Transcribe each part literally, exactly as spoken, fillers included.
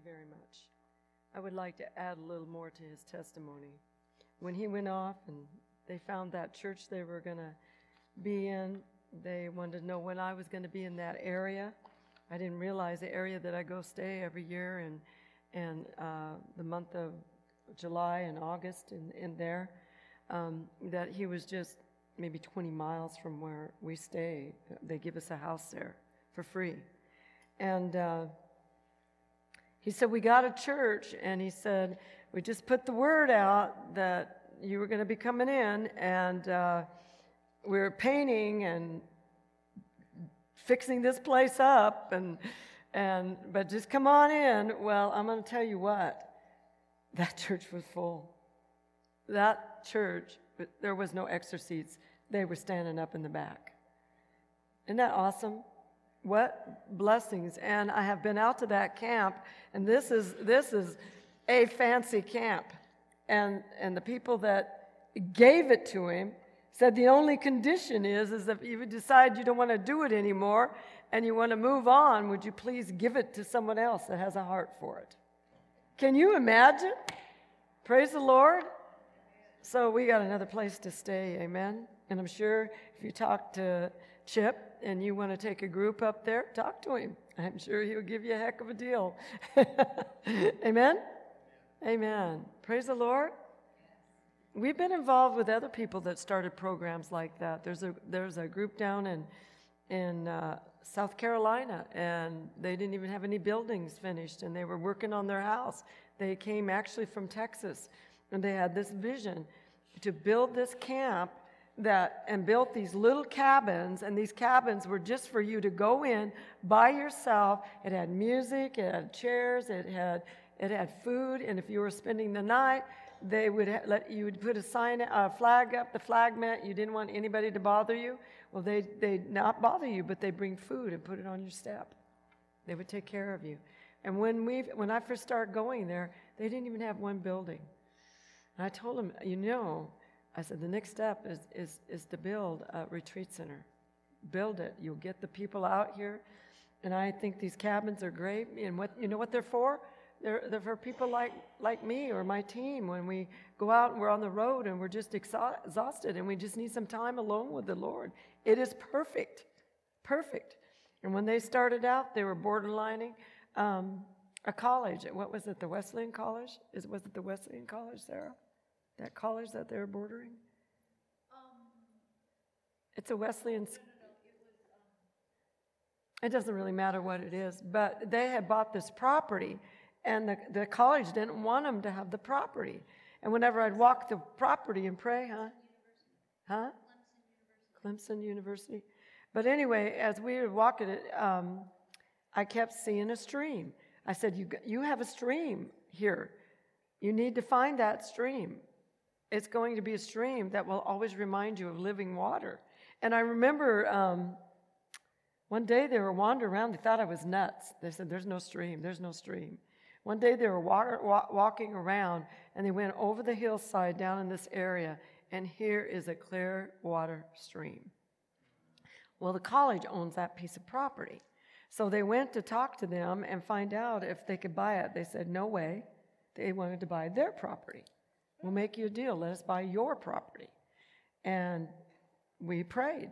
very much. I would like to add a little more to his testimony. When he went off and they found that church they were going to be in, they wanted to know when I was going to be in that area. I didn't realize the area that I go stay every year, and and uh, the month of July and August in, in there, um, that he was just maybe twenty miles from where we stay. They give us a house there for free. And uh, he said, we got a church, and he said, we just put the word out that you were going to be coming in, and uh, we were painting and fixing this place up, and and but just come on in. Well, I'm going to tell you what, that church was full. That church, but there was no extra seats. They were standing up in the back. Isn't that awesome? What blessings. And I have been out to that camp, and this is this is a fancy camp. And and the people that gave it to him said the only condition is, is if you decide you don't want to do it anymore and you want to move on, would you please give it to someone else that has a heart for it? Can you imagine? Praise the Lord. So we got another place to stay, amen? And I'm sure if you talk to Chip and you want to take a group up there, talk to him. I'm sure he'll give you a heck of a deal. Amen? Amen. Praise the Lord. We've been involved with other people that started programs like that. There's a there's a group down in in uh, South Carolina, and they didn't even have any buildings finished, and they were working on their house. They came actually from Texas, and they had this vision to build this camp that and built these little cabins, and these cabins were just for you to go in by yourself. It had music, it had chairs, it had it had food, and if you were spending the night, they would ha- let you would put a sign, a flag up. The flag meant you didn't want anybody to bother you. Well, they they'd not bother you, but they bring food and put it on your step. They would take care of you. And when we when I first started going there, they didn't even have one building. And I told them, you know, I said the next step is is is to build a retreat center. Build it. You'll get the people out here, and I think these cabins are great. And what you know what they're for? They're, they're for people like, like me or my team when we go out and we're on the road and we're just exhausted and we just need some time alone with the Lord. It is perfect, perfect. And when they started out, they were borderlining um, a college. What was it, the Wesleyan College? Is, was it the Wesleyan College, Sarah? That college that they were bordering? Um, it's a Wesleyan school. No, no, no. It was, um... It doesn't really matter what it is, but they had bought this property. And the, the college didn't want them to have the property. And whenever I'd walk the property and pray, huh? Huh? Clemson University. But anyway, as we were walking it, um, I kept seeing a stream. I said, you, you have a stream here. You need to find that stream. It's going to be a stream that will always remind you of living water. And I remember um, one day they were wandering around. They thought I was nuts. They said, there's no stream. There's no stream. One day they were water, wa- walking around, and they went over the hillside down in this area, and here is a clear water stream. Well, the college owns that piece of property. So they went to talk to them and find out if they could buy it. They said, no way. They wanted to buy their property. We'll make you a deal. Let us buy your property. And we prayed.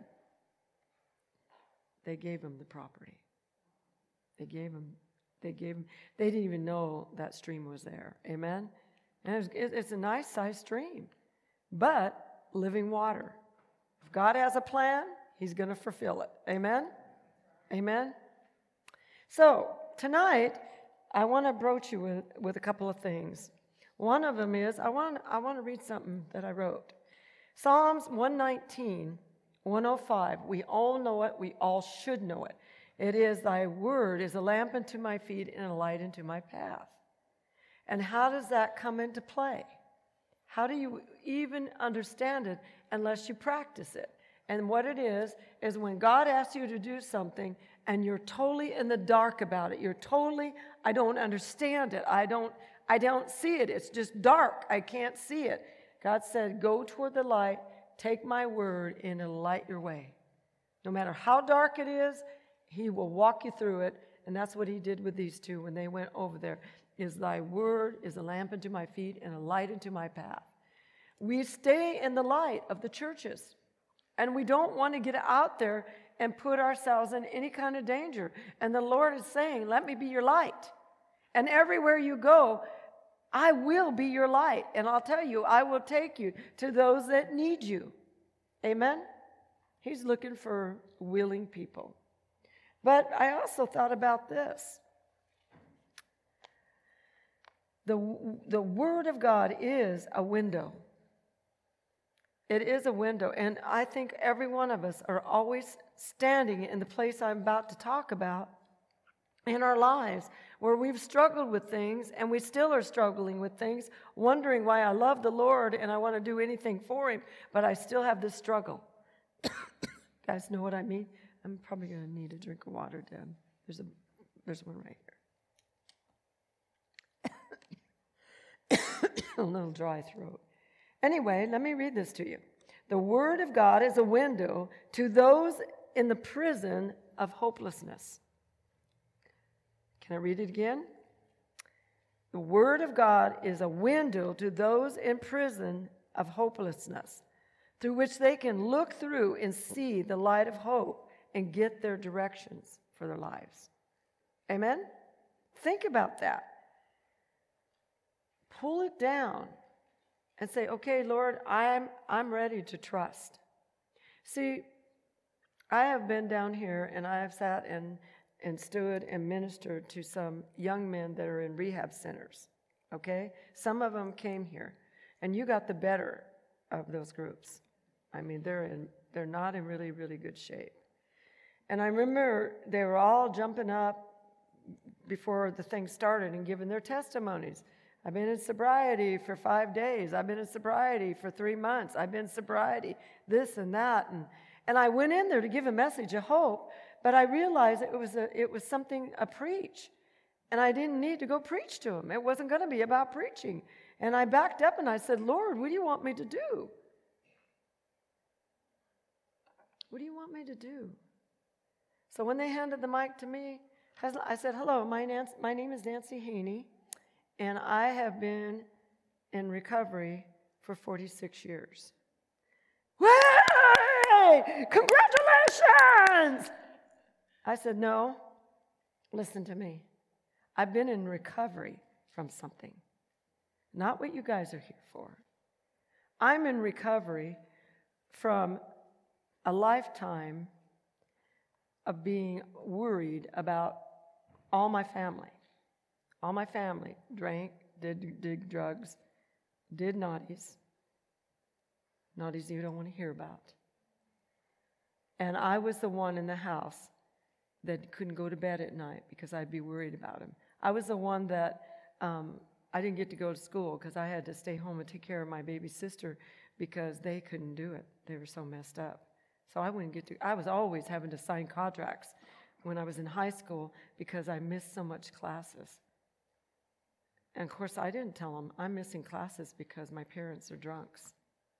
They gave them the property. They gave them They gave them, they didn't even know that stream was there. Amen? And it's, it's a nice sized stream, but living water. If God has a plan, he's going to fulfill it. Amen? Amen? So, tonight, I want to broach you with, with a couple of things. One of them is, I want, I want to read something that I wrote. Psalms one nineteen, one oh five. We all know it. We all should know it. It is, thy word is a lamp unto my feet and a light unto my path. And how does that come into play? How do you even understand it unless you practice it? And what it is, is when God asks you to do something and you're totally in the dark about it. You're totally, I don't understand it. I don't, I don't see it. It's just dark. I can't see it. God said, go toward the light, take my word, and it'll light your way. No matter how dark it is, he will walk you through it, And that's what he did with these two when they went over there. Is thy word is a lamp unto my feet and a light unto my path. We stay in the light of the churches. And we don't want to get out there and put ourselves in any kind of danger. And the Lord is saying, let me be your light. And everywhere you go, I will be your light. And I'll tell you, I will take you to those that need you. Amen? He's looking for willing people. But I also thought about this. The, the Word of God is a window. It is a window. And I think every one of us are always standing in the place I'm about to talk about in our lives where we've struggled with things and we still are struggling with things, wondering why I love the Lord and I want to do anything for Him, but I still have this struggle. Guys know what I mean? I'm probably going to need a drink of water, Dad. There's a, there's one right here. A little dry throat. Anyway, let me read this to you. The Word of God is a window to those in the prison of hopelessness. Can I read it again? The Word of God is a window to those in prison of hopelessness, through which they can look through and see the light of hope and get their directions for their lives. Amen? Think about that. Pull it down and say, okay, Lord, I'm, I'm ready to trust. See, I have been down here and I have sat and, and stood and ministered to some young men that are in rehab centers, okay? Some of them came here, and you got the better of those groups. I mean, they're in, they're not in really, really good shape. And I remember they were all jumping up before the thing started and giving their testimonies. I've been in sobriety for five days. I've been in sobriety for three months. I've been in sobriety, this and that. And, and I went in there to give a message of hope, but I realized it was, a, it was something, a preach. And I didn't need to go preach to them. It wasn't going to be about preaching. And I backed up and I said, Lord, what do you want me to do? What do you want me to do? So when they handed the mic to me, I said, hello, my, Nancy, my name is Nancy Haney, and I have been in recovery for forty-six years. Way! Congratulations! I said, no, listen to me. I've been in recovery from something, not what you guys are here for. I'm in recovery from a lifetime of being worried about all my family. All my family drank, did, did drugs, did naughties. Naughties you don't want to hear about. And I was the one in the house that couldn't go to bed at night because I'd be worried about him. I was the one that um, I didn't get to go to school because I had to stay home and take care of my baby sister because they couldn't do it. They were so messed up. So I wouldn't get to, I was always having to sign contracts when I was in high school because I missed so much classes. And of course, I didn't tell them I'm missing classes because my parents are drunks.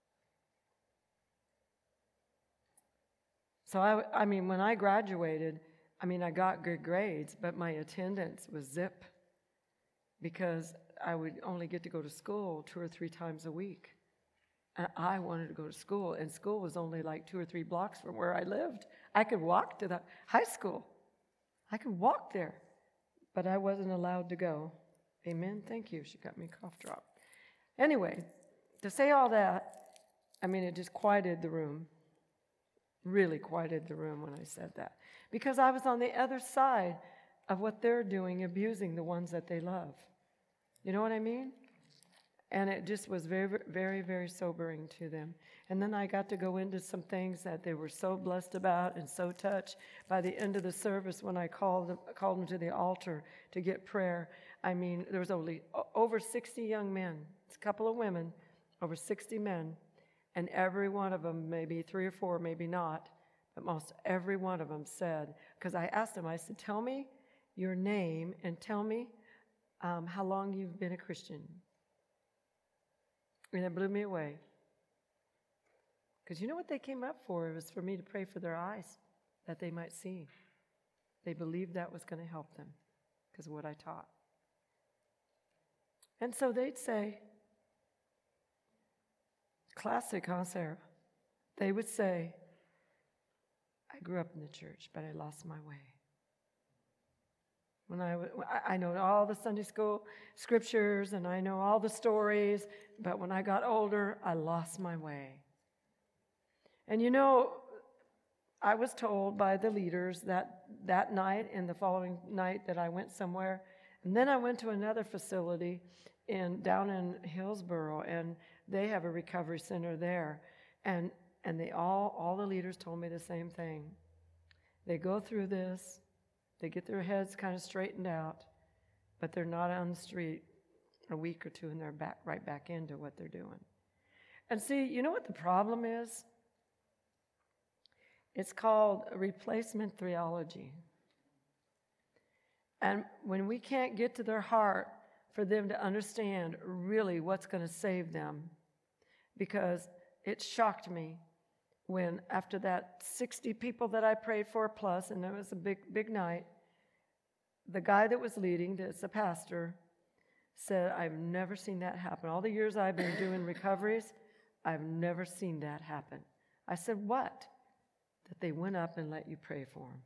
So I, I mean, when I graduated, I mean, I got good grades, but my attendance was zip because I would only get to go to school two or three times a week. And I wanted to go to school, and school was only like two or three blocks from where I lived. I could walk to the high school. I could walk there, but I wasn't allowed to go. Amen. Thank you. She got me a cough drop. Anyway, to say all that, I mean, it just quieted the room. Really quieted the room when I said that. Because I was on the other side of what they're doing, abusing the ones that they love. You know what I mean? And it just was very, very, very sobering to them. And then I got to go into some things that they were so blessed about and so touched. By the end of the service, when I called them, called them to the altar to get prayer, I mean, there was only over sixty young men, a couple of women, over sixty men, and every one of them, maybe three or four, maybe not, but most every one of them said, because I asked them, I said, tell me your name and tell me um, how long you've been a Christian. And it blew me away. Because you know what they came up for? It was for me to pray for their eyes, that they might see. They believed that was going to help them because of what I taught. And so they'd say, classic, huh, Sarah? They would say, I grew up in the church, but I lost my way. When I, I know all the Sunday school scriptures and I know all the stories, but when I got older, I lost my way. And you know, I was told by the leaders that that night and the following night that I went somewhere, and then I went to another facility in down in Hillsboro, and they have a recovery center there, and and they all all the leaders told me the same thing. They go through this. They get their heads kind of straightened out, but they're not on the street a week or two, and they're back right back into what they're doing. And see, you know what the problem is? It's called replacement theology. And when we can't get to their heart for them to understand really what's going to save them, because it shocked me when after that sixty people that I prayed for plus, and it was a big, big night, the guy that was leading, that's the pastor, said, I've never seen that happen. All the years I've been doing recoveries, I've never seen that happen. I said, what? That they went up and let you pray for them.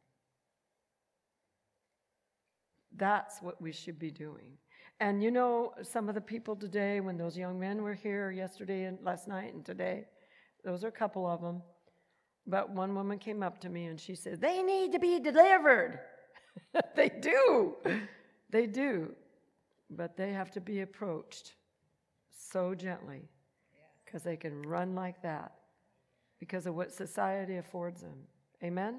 That's what we should be doing. And you know, some of the people today, when those young men were here yesterday and last night and today, those are a couple of them. But one woman came up to me and she said, they need to be delivered. They do. They do. But they have to be approached so gently because they can run like that because of what society affords them. Amen?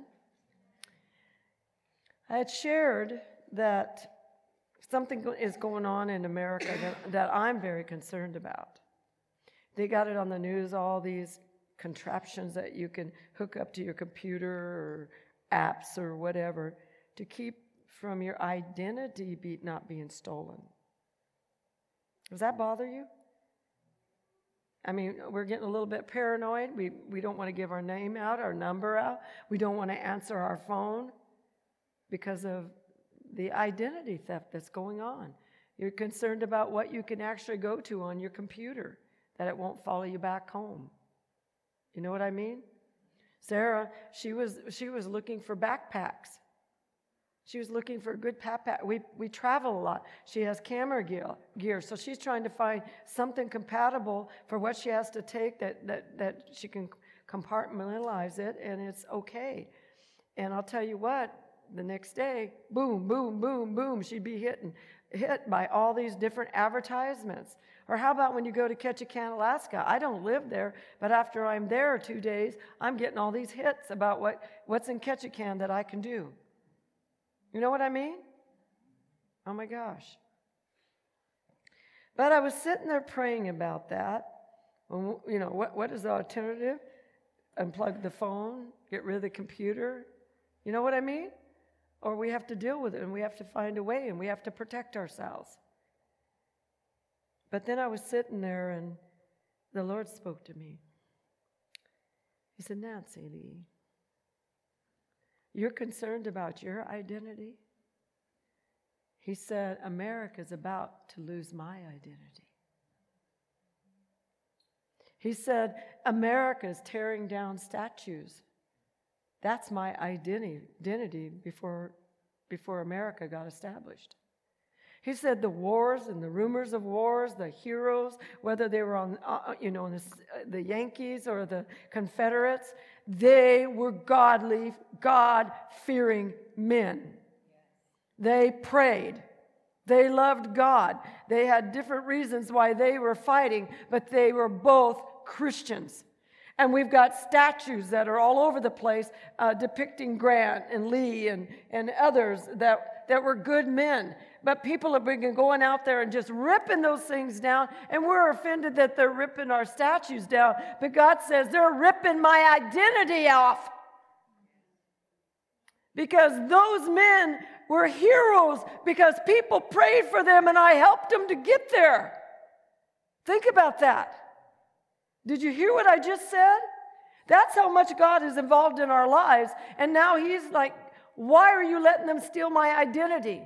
I had shared that something is going on in America that, that I'm very concerned about. They got it on the news, all these contraptions that you can hook up to your computer or apps or whatever to keep from your identity be, not being stolen. Does that bother you? I mean, we're getting a little bit paranoid. We, we don't want to give our name out, our number out. We don't want to answer our phone because of the identity theft that's going on. You're concerned about what you can actually go to on your computer, that it won't follow you back home. You know what I mean? Sarah, she was she was looking for backpacks. She was looking for a good backpack. We we travel a lot. She has camera gear, gear, so she's trying to find something compatible for what she has to take that that that she can compartmentalize it, and it's okay. And I'll tell you what, the next day, boom, boom, boom, boom, she'd be hitting, hit by all these different advertisements. Or how about when you go to Ketchikan, Alaska? I don't live there, but after I'm there two days, I'm getting all these hits about what, what's in Ketchikan that I can do. You know what I mean? Oh my gosh. But I was sitting there praying about that. You know, what, what is the alternative? Unplug the phone, get rid of the computer. You know what I mean? Or we have to deal with it, and we have to find a way, and we have to protect ourselves. But then I was sitting there, and the Lord spoke to me. He said, Nancy Lee, you're concerned about your identity? He said, America's about to lose my identity. He said, America's tearing down statues. That's my identity, identity before, before America got established. He said the wars and the rumors of wars, the heroes, whether they were on, uh, you know, the, the Yankees or the Confederates, they were godly, God-fearing men. They prayed. They loved God. They had different reasons why they were fighting, but they were both Christians. And we've got statues that are all over the place uh, depicting Grant and Lee and, and others that, that were good men. But people have been going out there and just ripping those things down, and we're offended that they're ripping our statues down. But God says they're ripping my identity off. Because those men were heroes because people prayed for them and I helped them to get there. Think about that. Did you hear what I just said? That's how much God is involved in our lives. And now he's like Why are you letting them steal my identity?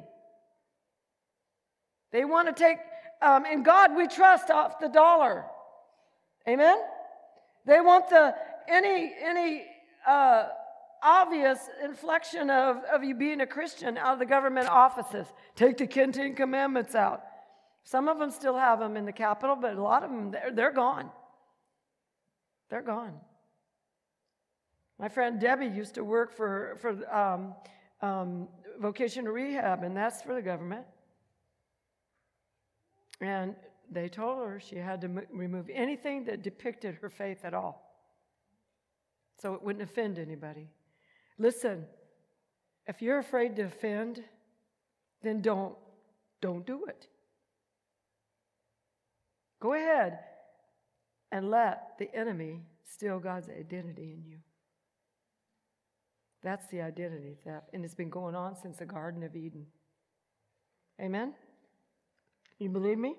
They want to take, um, in God we trust off the dollar. Amen? They want the any any uh, obvious inflection of, of you being a Christian out of the government offices. Take the Ten Commandments out. Some of them still have them in the Capitol, but a lot of them, they're, they're gone. They're gone. My friend Debbie used to work for, for um, um, vocational rehab, and that's for the government. And they told her she had to m- remove anything that depicted her faith at all, so it wouldn't offend anybody. Listen, if you're afraid to offend, then don't, don't do it. Go ahead and let the enemy steal God's identity in you. That's the identity theft, and it's been going on since the Garden of Eden. Amen? You believe me?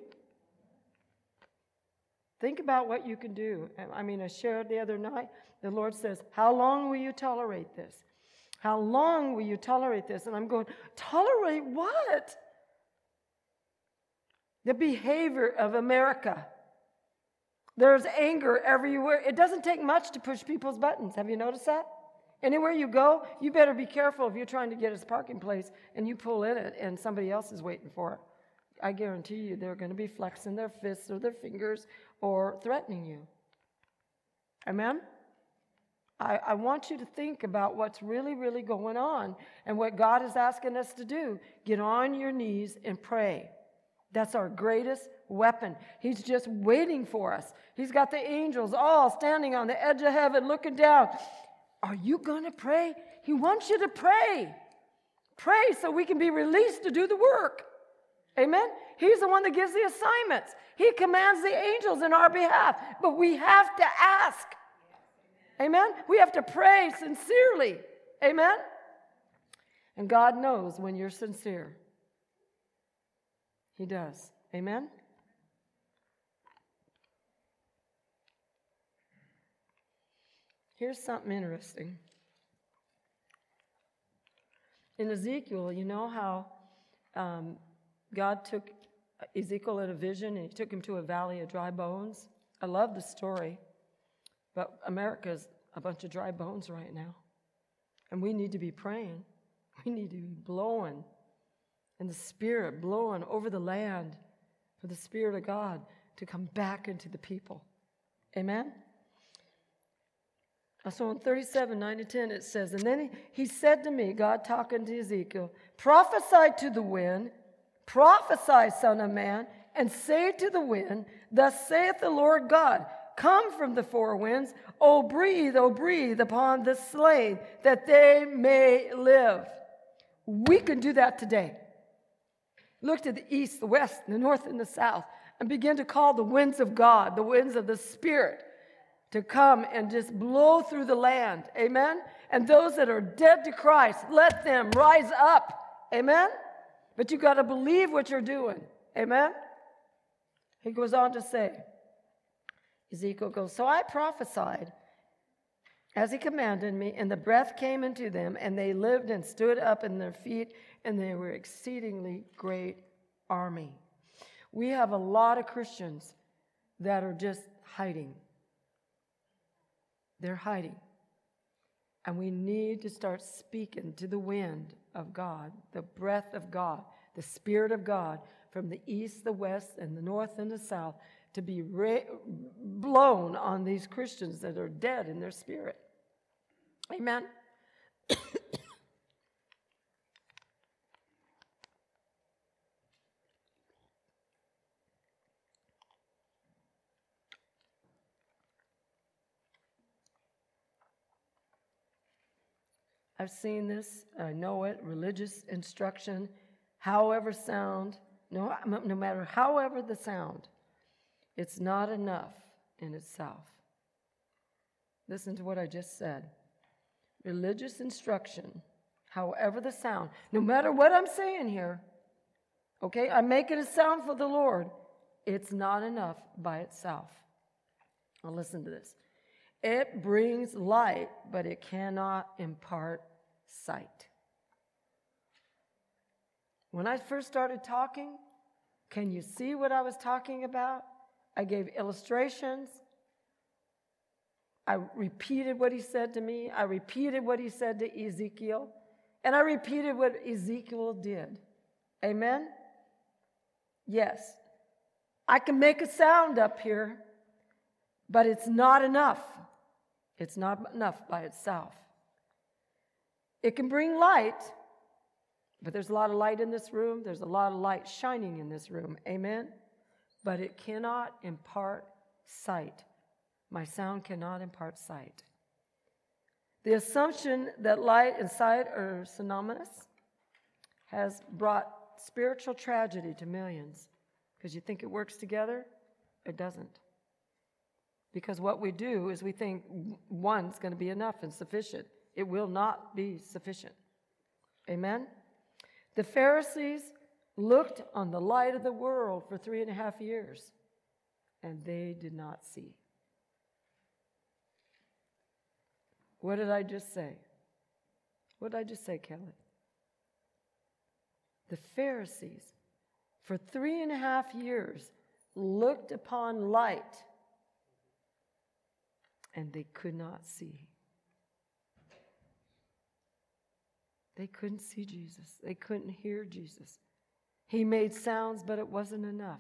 Think about what you can do. I mean, I shared the other night, the Lord says, how long will you tolerate this? How long will you tolerate this? And I'm going, tolerate what? The behavior of America. There's anger everywhere. It doesn't take much to push people's buttons. Have you noticed that? Anywhere you go, you better be careful if you're trying to get a parking place and you pull in it and somebody else is waiting for it. I guarantee you they're going to be flexing their fists or their fingers or threatening you. Amen? I, I want you to think about what's really, really going on and what God is asking us to do. Get on your knees and pray. That's our greatest weapon. He's just waiting for us. He's got the angels all standing on the edge of heaven looking down. Are you going to pray? He wants you to pray. Pray so we can be released to do the work. Amen? He's the one that gives the assignments. He commands the angels in our behalf. But we have to ask. Amen? We have to pray sincerely. Amen? And God knows when you're sincere. He does. Amen? Here's something interesting. In Ezekiel, you know how um, God took Ezekiel in a vision and he took him to a valley of dry bones? I love the story, but America's a bunch of dry bones right now. And we need to be praying. We need to be blowing. And the Spirit blowing over the land for the Spirit of God to come back into the people. Amen? So in thirty-seven, nine to ten, it says, and then he, he said to me, God talking to Ezekiel, prophesy to the wind, prophesy, son of man, and say to the wind, thus saith the Lord God, come from the four winds, O breathe, O breathe upon the slain, that they may live. We can do that today. Look to the east, the west, the north, and the south, and begin to call the winds of God, the winds of the Spirit, to come and just blow through the land. Amen? And those that are dead to Christ, let them rise up. Amen? But you got to believe what you're doing. Amen? He goes on to say, Ezekiel goes, so I prophesied as he commanded me, and the breath came into them, and they lived and stood up in their feet, and they were exceedingly great army. We have a lot of Christians that are just hiding. They're hiding. And we need to start speaking to the wind of God, the breath of God, the Spirit of God, from the east, the west, and the north and the south, to be ra- blown on these Christians that are dead in their spirit. Amen? I've seen this, I know it, religious instruction, however sound, no, no matter however the sound, it's not enough in itself. Listen to what I just said. Religious instruction, however the sound, no matter what I'm saying here, okay, I'm making a sound for the Lord, it's not enough by itself. Now listen to this. It brings light, but it cannot impart sight. When I first started talking, can you see what I was talking about? I gave illustrations. I repeated what he said to me. I repeated what he said to Ezekiel. And I repeated what Ezekiel did. Amen? Yes. I can make a sound up here, but it's not enough. It's not enough by itself. It can bring light, but there's a lot of light in this room. There's a lot of light shining in this room. Amen? But it cannot impart sight. My sound cannot impart sight. The assumption that light and sight are synonymous has brought spiritual tragedy to millions. Because you think it works together? It doesn't. Because what we do is we think one's going to be enough and sufficient. It will not be sufficient. Amen? The Pharisees looked on the light of the world for three and a half years, and they did not see. What did I just say? What did I just say, Kelly? The Pharisees, for three and a half years, looked upon light, and they could not see. They couldn't see Jesus. They couldn't hear Jesus. He made sounds, but it wasn't enough.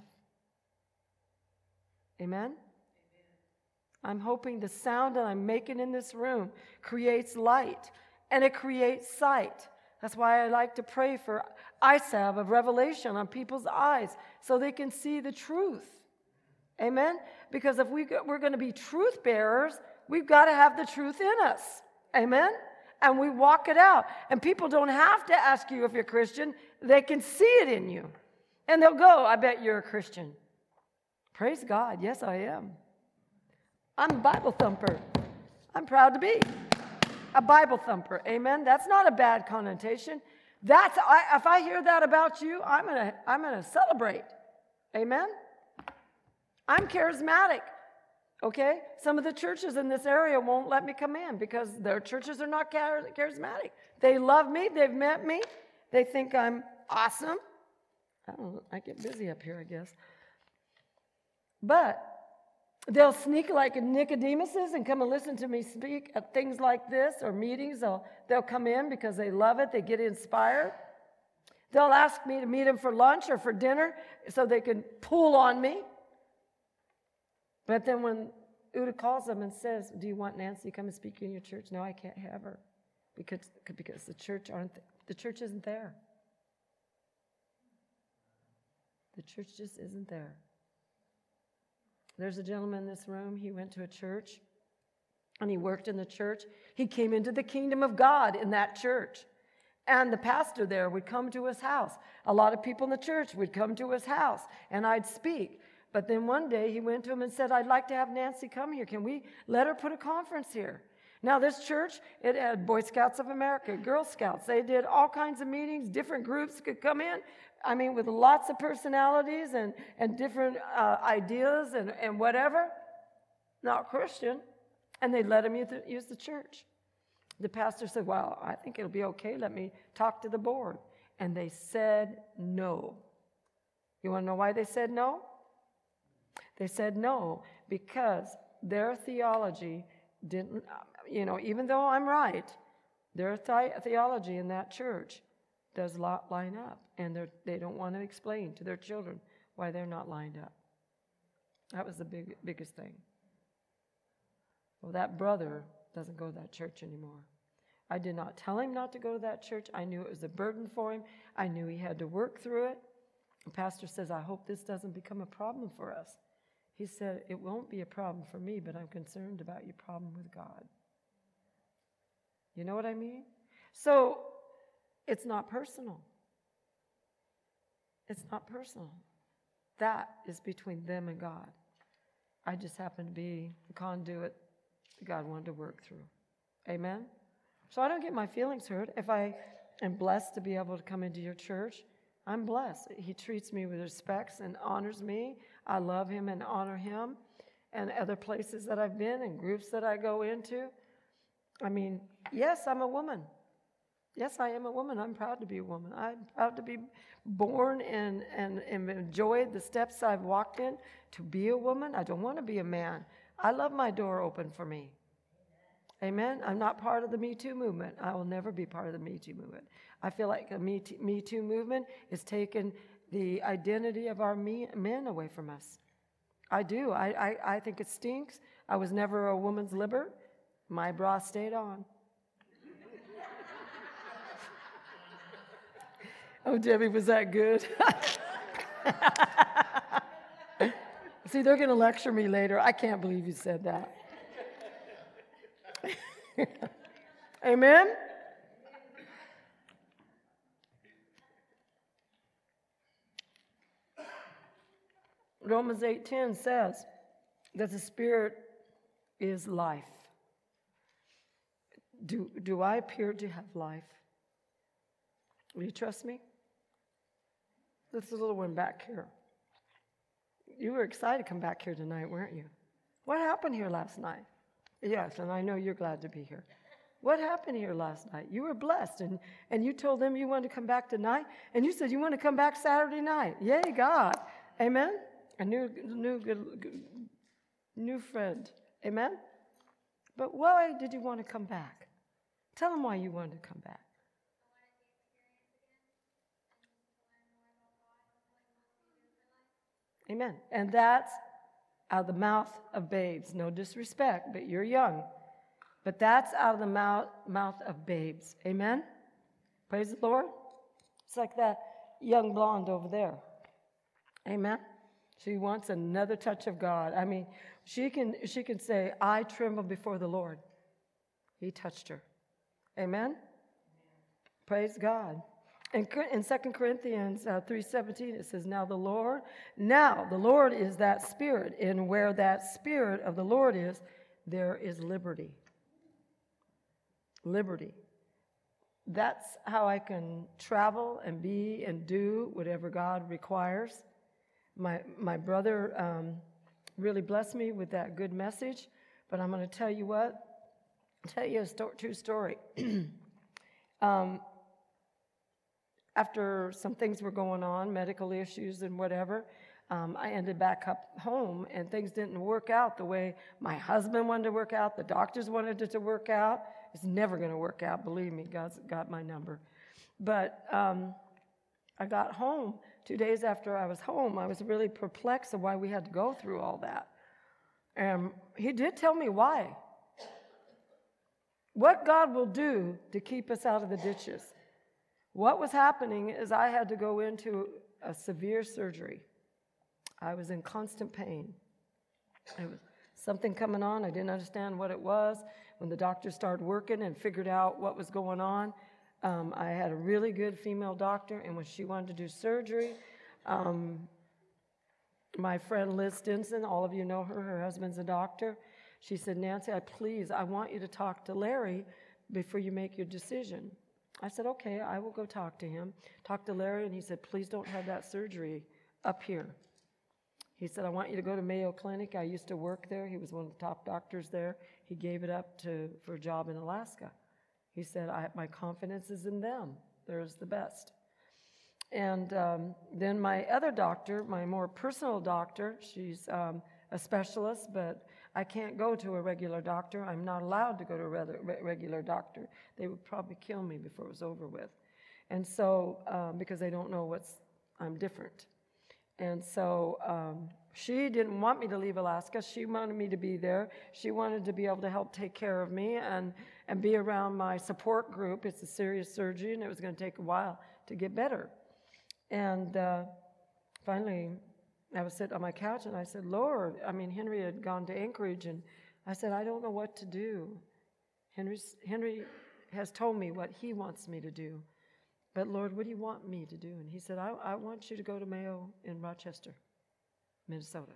Amen? I'm hoping the sound that I'm making in this room creates light, and it creates sight. That's why I like to pray for eye salve of revelation on people's eyes so they can see the truth. Amen? Because if we, we're going to be truth bearers, we've got to have the truth in us. Amen? And we walk it out. And people don't have to ask you if you're Christian. They can see it in you. And they'll go, I bet you're a Christian. Praise God. Yes, I am. I'm a Bible thumper. I'm proud to be a Bible thumper. Amen? That's not a bad connotation. That's I, if I hear that about you, I'm gonna I'm gonna celebrate. Amen? I'm charismatic. Okay? Some of the churches in this area won't let me come in because their churches are not charismatic. They love me. They've met me. They think I'm awesome. I don't know. I get busy up here, I guess. But they'll sneak like Nicodemuses and come and listen to me speak at things like this or meetings. They'll, they'll come in because they love it. They get inspired. They'll ask me to meet them for lunch or for dinner so they can pull on me. But then when Uda calls them and says, do you want Nancy to come and speak in your church? No, I can't have her because, because the church aren't the church isn't there. The church just isn't there. There's a gentleman in this room. He went to a church and he worked in the church. He came into the kingdom of God in that church. And the pastor there would come to his house. A lot of people in the church would come to his house and I'd speak. But then one day he went to him and said, I'd like to have Nancy come here. Can we let her put a conference here? Now this church, it had Boy Scouts of America, Girl Scouts. They did all kinds of meetings. Different groups could come in. I mean, with lots of personalities and, and different uh, ideas and, and whatever. Not Christian. And they let him use the, use the church. The pastor said, well, I think it'll be okay. Let me talk to the board. And they said no. You want to know why they said no? They said no because their theology didn't, you know, even though I'm right, their the- theology in that church does not line up. And they don't want to explain to their children why they're not lined up. That was the big, biggest thing. Well, that brother doesn't go to that church anymore. I did not tell him not to go to that church. I knew it was a burden for him. I knew he had to work through it. The pastor says, I hope this doesn't become a problem for us. He said, it won't be a problem for me, but I'm concerned about your problem with God. You know what I mean? So it's not personal. It's not personal. That is between them and God. I just happen to be the conduit that God wanted to work through. Amen? So I don't get my feelings hurt. If I am blessed to be able to come into your church, I'm blessed. He treats me with respect and honors me. I love him and honor him. And other places that I've been and groups that I go into. I mean, yes, I'm a woman. Yes, I am a woman. I'm proud to be a woman. I'm proud to be born and, and, and enjoyed the steps I've walked in to be a woman. I don't want to be a man. I love my door open for me. Amen. I'm not part of the Me Too movement. I will never be part of the Me Too movement. I feel like the Me Too, Me Too movement is taking the identity of our me, men away from us. I do. I, I, I think it stinks. I was never a woman's liber. My bra stayed on. Oh, Debbie, was that good? See, they're going to lecture me later. I can't believe you said that. Amen? Romans eight ten says that the Spirit is life. Do, do I appear to have life? Will you trust me? This little one back here. You were excited to come back here tonight, weren't you? What happened here last night? Yes, and I know you're glad to be here. What happened here last night? You were blessed, and, and you told them you wanted to come back tonight, and you said you want to come back Saturday night. Yay, God. Amen? A new, new, good, good, new friend. Amen? But why did you want to come back? Tell them why you wanted to come back. Amen. And that's out of the mouth of babes. No disrespect, but you're young. But that's out of the mouth, mouth of babes. Amen? Praise the Lord. It's like that young blonde over there. Amen? She wants another touch of God. I mean, she can, she can say, I tremble before the Lord. He touched her. Amen? Praise God. In, in Second Corinthians uh, three seventeen, it says, Now the Lord, now the Lord is that Spirit, and where that Spirit of the Lord is, there is liberty. Liberty. That's how I can travel and be and do whatever God requires. My, my brother um, really blessed me with that good message, but I'm going to tell you what, tell you a sto- true story. um, After some things were going on, medical issues and whatever, um, I ended back up home, and things didn't work out the way my husband wanted to work out, the doctors wanted it to work out. It's never going to work out, believe me. God's got my number. But um, I got home. Two days after I was home, I was really perplexed of why we had to go through all that. And he did tell me why. What God will do to keep us out of the ditches. What was happening is I had to go into a severe surgery. I was in constant pain. There was something coming on. I didn't understand what it was. When the doctors started working and figured out what was going on, um, I had a really good female doctor, and when she wanted to do surgery, um, my friend Liz Stinson, all of you know her, her husband's a doctor, she said, Nancy, I please, I want you to talk to Larry before you make your decision. I said, okay, I will go talk to him. Talk to Larry, and he said, please don't have that surgery up here. He said, I want you to go to Mayo Clinic. I used to work there. He was one of the top doctors there. He gave it up to for a job in Alaska. He said, I, my confidence is in them. They're the best. And um, then my other doctor, my more personal doctor, she's um, a specialist, but I can't go to a regular doctor. I'm not allowed to go to a re- regular doctor. They would probably kill me before it was over with. And so, um, because they don't know what's, I'm different. And so um, she didn't want me to leave Alaska. She wanted me to be there. She wanted to be able to help take care of me and, and be around my support group. It's a serious surgery, and it was going to take a while to get better. And uh, finally, I was sitting on my couch, and I said, Lord, I mean, Henry had gone to Anchorage, and I said, I don't know what to do. Henry's, Henry has told me what he wants me to do. But, Lord, what do you want me to do? And he said, I, I want you to go to Mayo in Rochester, Minnesota.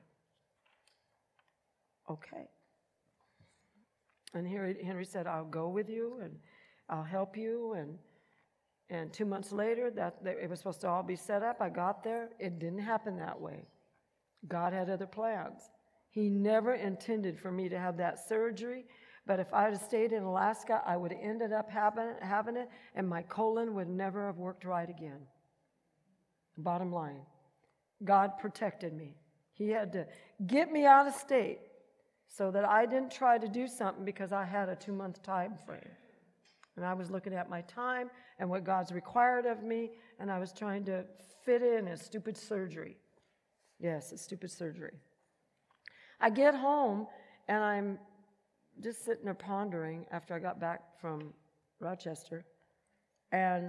Okay. And Henry, Henry said, I'll go with you, and I'll help you. And and two months later, that, that it was supposed to all be set up. I got there. It didn't happen that way. God had other plans. He never intended for me to have that surgery. But if I had stayed in Alaska, I would have ended up having it, having it, and my colon would never have worked right again. Bottom line, God protected me. He had to get me out of state so that I didn't try to do something because I had a two-month time frame. And I was looking at my time and what God's required of me, and I was trying to fit in a stupid surgery. Yes, a stupid surgery. I get home, and I'm just sitting there pondering after I got back from Rochester. And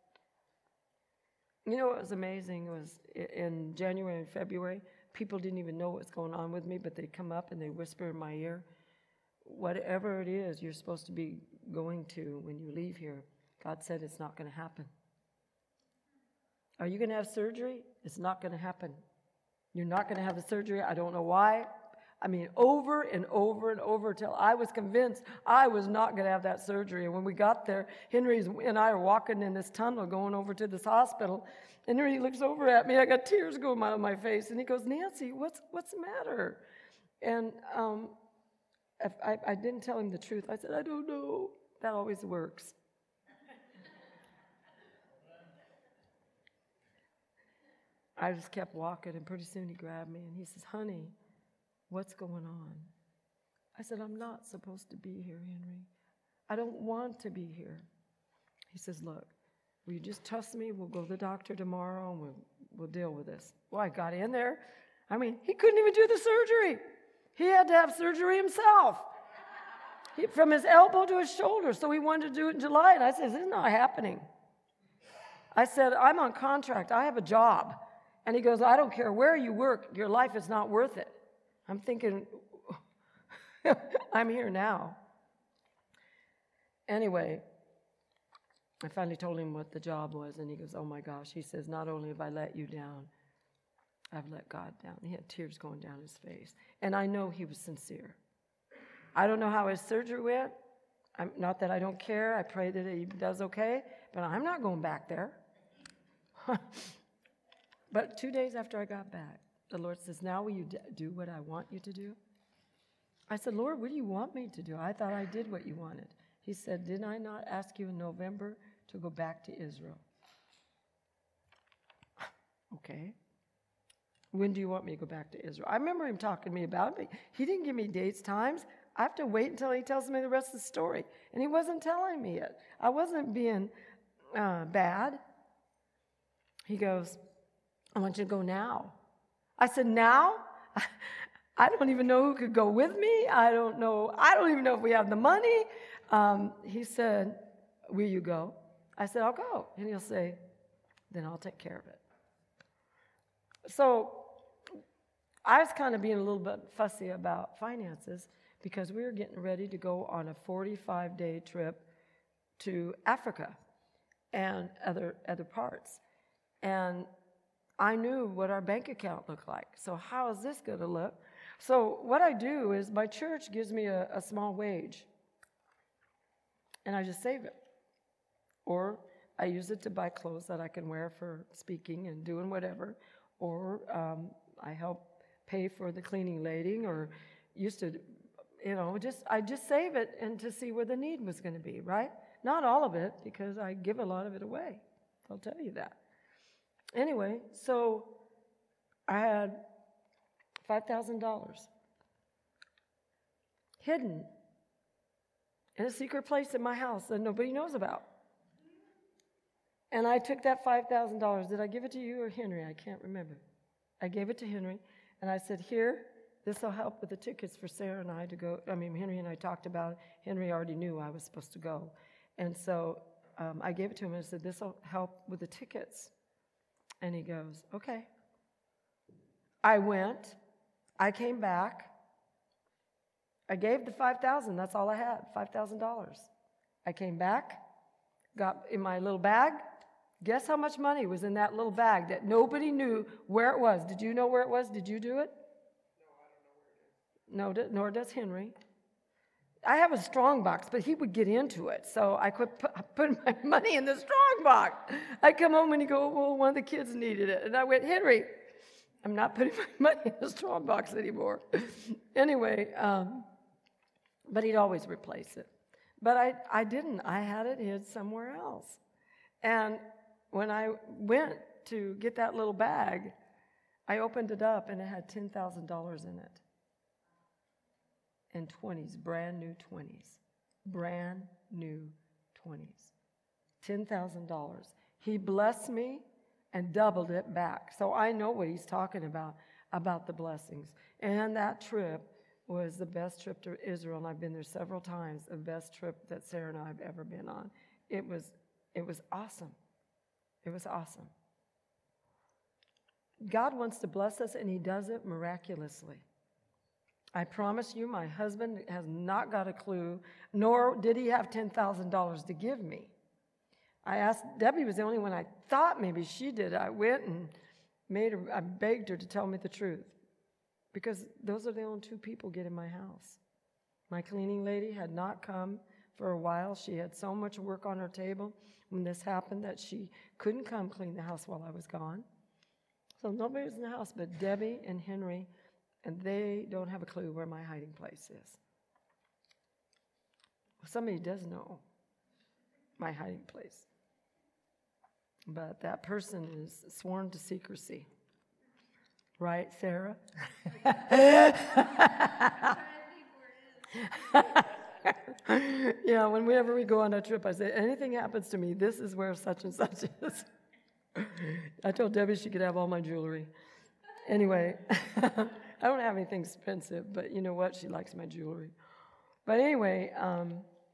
you know what was amazing was in January and February, people didn't even know what's going on with me, but they'd come up and they whisper in my ear, whatever it is you're supposed to be going to when you leave here, God said it's not going to happen. Are you going to have surgery? It's not going to happen. You're not going to have the surgery. I don't know why. I mean, over and over and over till I was convinced I was not going to have that surgery. And when we got there, Henry and I are walking in this tunnel going over to this hospital. And Henry looks over at me. I got tears going down my face. And he goes, Nancy, what's what's the matter? And um, I, I didn't tell him the truth. I said, I don't know. That always works. I just kept walking, and pretty soon he grabbed me, and he says, honey, what's going on? I said, I'm not supposed to be here, Henry. I don't want to be here. He says, look, will you just trust me? We'll go to the doctor tomorrow, and we'll, we'll deal with this. Well, I got in there. I mean, he couldn't even do the surgery. He had to have surgery himself. He, from his elbow to his shoulder, so he wanted to do it in July, and I said, this is not happening. I said, I'm on contract. I have a job. And he goes, I don't care where you work. Your life is not worth it. I'm thinking, I'm here now. Anyway, I finally told him what the job was, and he goes, oh my gosh. He says, not only have I let you down, I've let God down. He had tears going down his face. And I know he was sincere. I don't know how his surgery went. I'm, not that I don't care. I pray that he does okay, but I'm not going back there. But two days after I got back, the Lord says, now will you d- do what I want you to do? I said, Lord, what do you want me to do? I thought I did what you wanted. He said, did I not ask you in November to go back to Israel? Okay. When do you want me to go back to Israel? I remember him talking to me about it. He didn't give me dates, times. I have to wait until he tells me the rest of the story. And he wasn't telling me it. I wasn't being uh, bad. He goes, I want you to go now. I said, now? I don't even know who could go with me. I don't know. I don't even know if we have the money. Um, he said, will you go? I said, I'll go. And he'll say, then I'll take care of it. So I was kind of being a little bit fussy about finances because we were getting ready to go on a forty-five day trip to Africa and other other parts. And I knew what our bank account looked like. So how is this going to look? So what I do is my church gives me a, a small wage, and I just save it. Or I use it to buy clothes that I can wear for speaking and doing whatever. Or um, I help pay for the cleaning lady, or used to, you know, just I just save it and to see where the need was going to be, right? Not all of it, because I give a lot of it away. I'll tell you that. Anyway, so I had five thousand dollars hidden in a secret place in my house that nobody knows about. And I took that five thousand dollars. Did I give it to you or Henry? I can't remember. I gave it to Henry, and I said, here, this will help with the tickets for Sarah and I to go. I mean, Henry and I talked about it. Henry already knew I was supposed to go. And so um, I gave it to him and I said, this will help with the tickets. And he goes, okay. I went. I came back. I gave the five thousand dollars. That's all I had, five thousand dollars. I came back, got in my little bag. Guess how much money was in that little bag that nobody knew where it was? Did you know where it was? Did you do it? No, I don't know where it is. No, nor does Henry. I have a strong box, but he would get into it. So I quit putting my money in the strong box. I come home and he go, well, one of the kids needed it. And I went, Henry, I'm not putting my money in the strong box anymore. Anyway, um, But he'd always replace it. But I, I didn't. I had it hid somewhere else. And when I went to get that little bag, I opened it up, and it had ten thousand dollars in it. And twenties, brand new twenties. Brand new twenties. ten thousand dollars. He blessed me and doubled it back. So I know what he's talking about, about the blessings. And that trip was the best trip to Israel, and I've been there several times, the best trip that Sarah and I have ever been on. It was, it was awesome. It was awesome. God wants to bless us, and he does it miraculously. I promise you, my husband has not got a clue, nor did he have ten thousand dollars to give me. I asked, Debbie was the only one I thought maybe she did. I went and made her, I begged her to tell me the truth. Because those are the only two people get in my house. My cleaning lady had not come for a while. She had so much work on her table when this happened that she couldn't come clean the house while I was gone. So nobody was in the house but Debbie and Henry, and they don't have a clue where my hiding place is. Well, somebody does know my hiding place. But that person is sworn to secrecy. Right, Sarah? Yeah, whenever we go on a trip, I say, anything happens to me, this is where such and such is. I told Debbie she could have all my jewelry. Anyway, I don't have anything expensive, but you know what? She likes my jewelry. But anyway, um,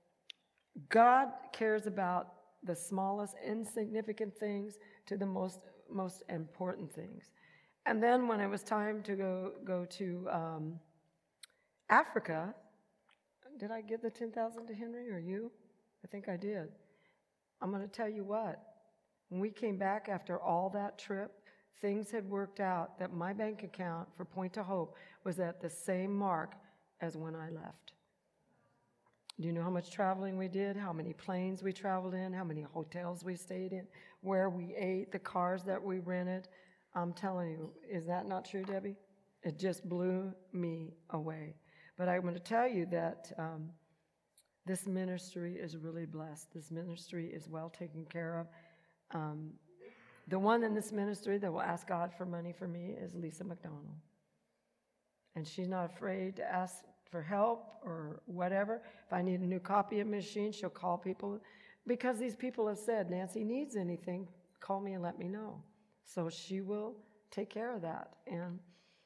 God cares about the smallest, insignificant things to the most, most important things. And then when it was time to go go to um, Africa, did I give the ten thousand to Henry or you? I think I did. I'm going to tell you what. When we came back after all that trip, things had worked out that my bank account for Point to Hope was at the same mark as when I left. Do you know how much traveling we did, how many planes we traveled in, how many hotels we stayed in, where we ate, the cars that we rented? I'm telling you, is that not true, Debbie? It just blew me away. But I'm going to tell you that um, this ministry is really blessed. This ministry is well taken care of. Um, the one in this ministry that will ask God for money for me is Lisa McDonald. And she's not afraid to ask for help or whatever. If I need a new copy of machine, she'll call people. Because these people have said, Nancy needs anything, call me and let me know. So she will take care of that. And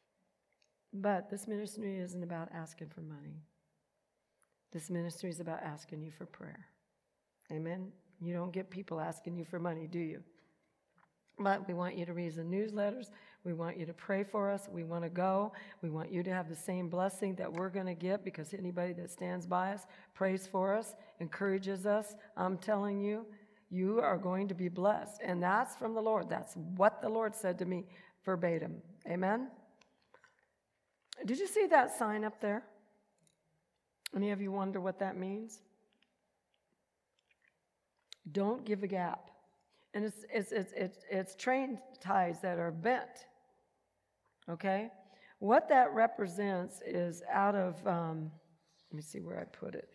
but this ministry isn't about asking for money. This ministry is about asking you for prayer. Amen? You don't get people asking you for money, do you? But we want you to read the newsletters. We want you to pray for us. We want to go. We want you to have the same blessing that we're going to get, because anybody that stands by us, prays for us, encourages us. I'm telling you, you are going to be blessed. And that's from the Lord. That's what the Lord said to me verbatim. Amen? Did you see that sign up there? Any of you wonder what that means? Don't give a gap. And it's it's it's it's, it's train ties that are bent. Okay? What that represents is out of, um, let me see where I put it.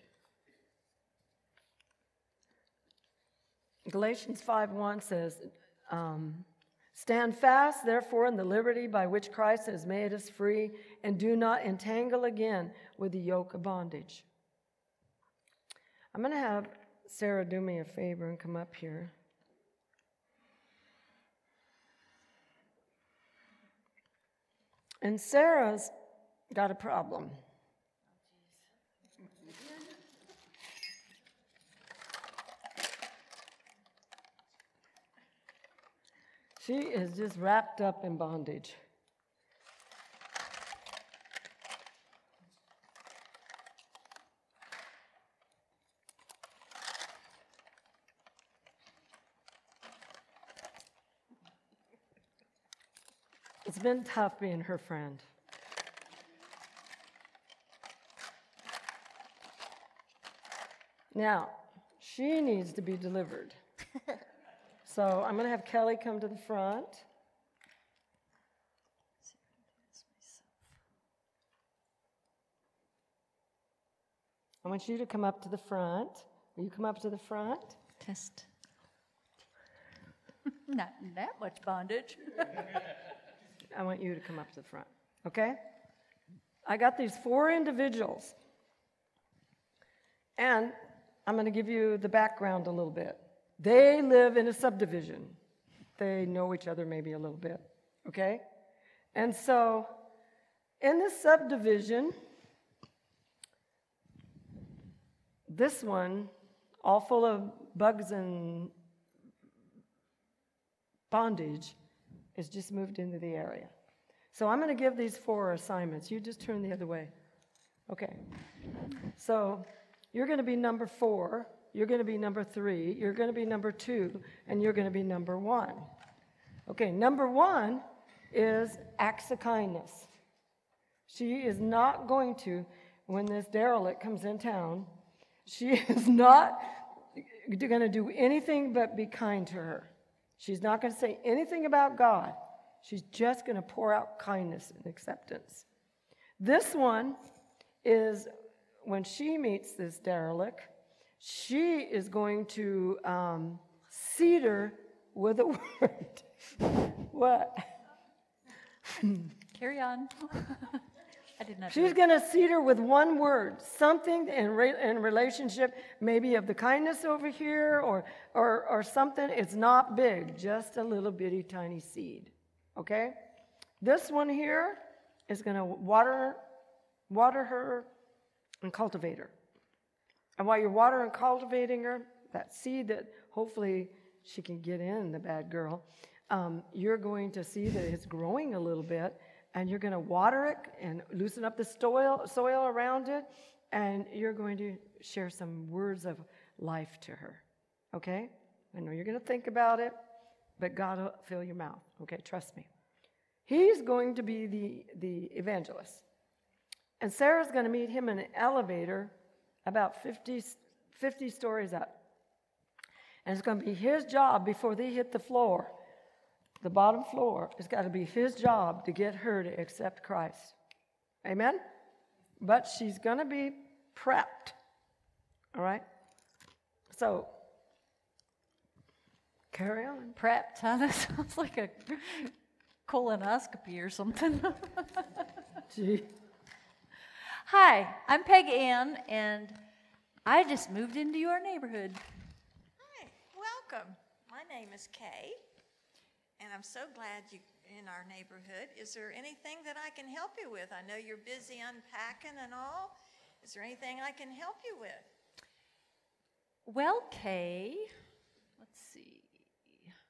Galatians five one says, um, stand fast, therefore, in the liberty by which Christ has made us free, and do not entangle again with the yoke of bondage. I'm going to have Sarah do me a favor and come up here. And Sarah's got a problem. She is just wrapped up in bondage. It's been tough being her friend. Now, she needs to be delivered. So I'm going to have Kelly come to the front. I want you to come up to the front. Will you come up to the front? Test. Not that much bondage. I want you to come up to the front, okay? I got these four individuals, and I'm going to give you the background a little bit. They live in a subdivision. They know each other maybe a little bit, okay? And so in this subdivision, this one, all full of bugs and bondage, is just moved into the area. So I'm going to give these four assignments. You just turn the other way. Okay. So you're going to be number four, you're going to be number three, you're going to be number two, and you're going to be number one. Okay, number one is acts of kindness. She is not going to, when this derelict comes in town, she is not going to do anything but be kind to her. She's not going to say anything about God. She's just going to pour out kindness and acceptance. This one is, when she meets this derelict, she is going to um, seed her with a word. What? Carry on. I did not. She's going to seed her with one word, something in, re- in relationship, maybe of the kindness over here, or, or or something. It's not big, just a little bitty tiny seed. Okay? This one here is going to water, water her and cultivate her. And while you're watering and cultivating her, that seed that hopefully she can get in, the bad girl, um, you're going to see that it's growing a little bit, and you're going to water it and loosen up the soil, soil around it, and you're going to share some words of life to her. Okay? I know you're going to think about it, but God will fill your mouth. Okay, trust me. He's going to be the, the evangelist. And Sarah's going to meet him in an elevator about fifty, fifty stories up. And it's going to be his job before they hit the floor. The bottom floor, it's got to be his job to get her to accept Christ. Amen? But she's going to be prepped. All right? So, carry on. Prepped, huh? That sounds like a colonoscopy or something. Gee. Hi, I'm Peg Ann, and I just moved into your neighborhood. Hi, welcome. My name is Kay, and I'm so glad you're in our neighborhood. Is there anything that I can help you with? I know you're busy unpacking and all. Is there anything I can help you with? Well, Kay,